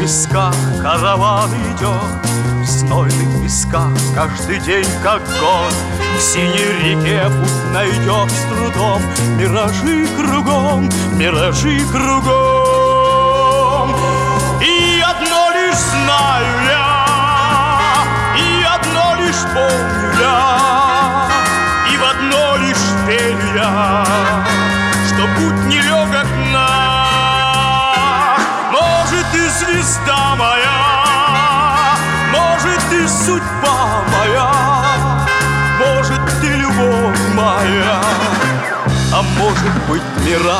песках караван идет, в знойных песках каждый день как год. К синей реке путь найдешь с трудом, миражи кругом, миражи кругом. И одно лишь знаю я, и одно лишь помню я, и в одно лишь верю я, что путь нелегок наш. Может, и звезда моя, может, и судьба моя, может, и любовь моя, а может быть, мираж.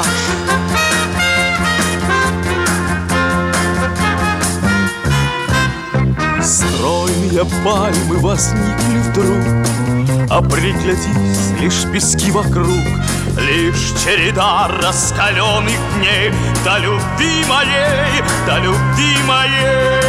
Стройные пальмы возникли вдруг, а приглядись, лишь пески вокруг, лишь череда раскаленных дней до любви моей, до любви моей.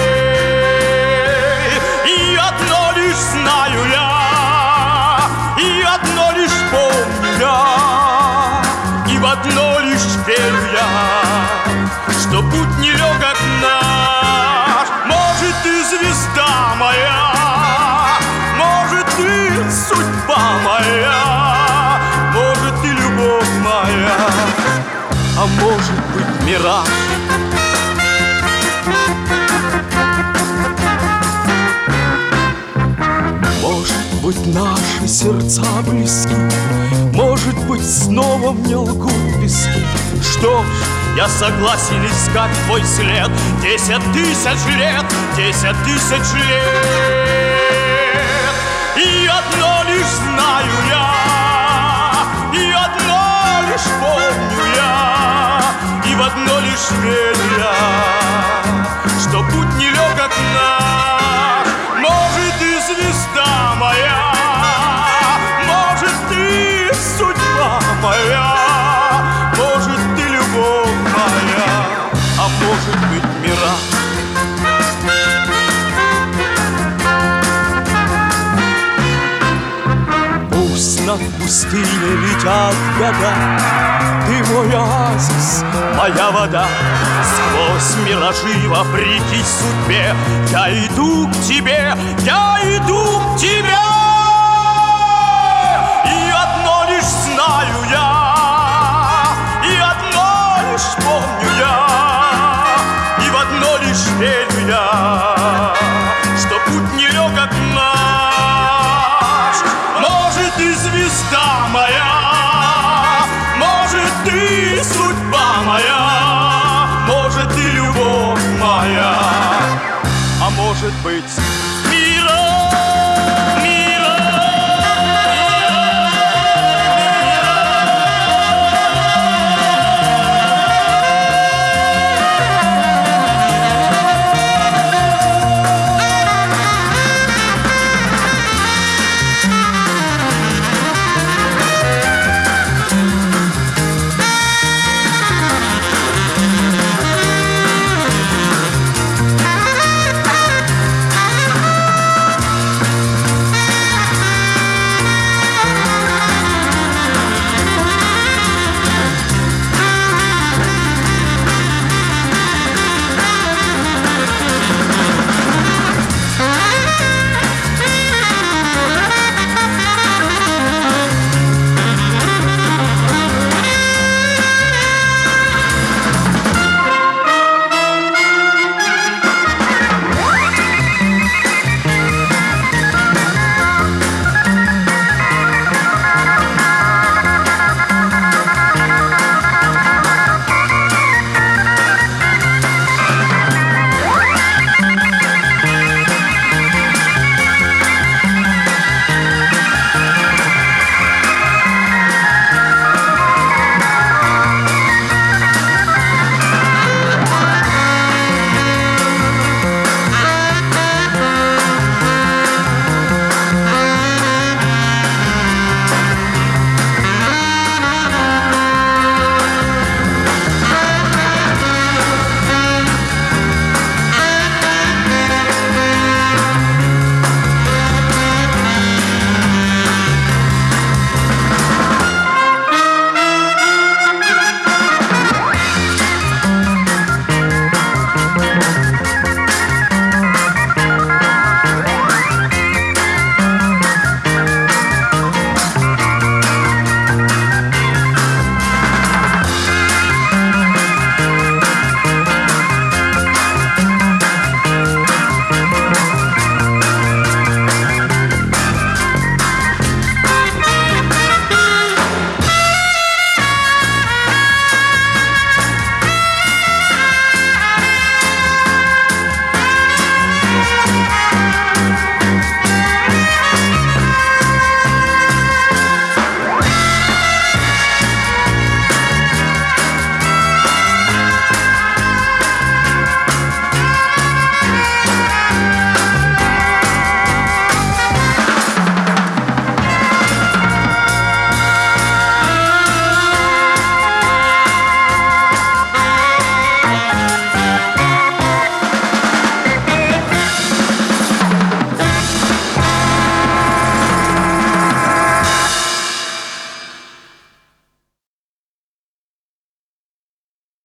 И одно лишь знаю я, и одно лишь помню я, и в одно лишь верю я, что путь нелегок наш. Может, и звезда моя, может, и судьба моя, может, и любовь моя, а может быть, мираж. Может быть, наши сердца близки, может быть, снова мне лгут пески. Что ж, я согласен искать твой след 10 000 лет, 10 000 лет. И одно лишь знаю я, и одно лишь помню я, и в одно лишь верю я, что путь нелегок наш. Может, и звезда моя, может, и судьба моя, может, и любовь моя, а может быть, мираж. Пусть над пустыней летят года, ты мой оазис, моя вода. Сквозь миражи, вопреки судьбе, я иду к тебе, я иду к тебе. И одно лишь знаю я, и одно лишь помню я, и в одно лишь верю я,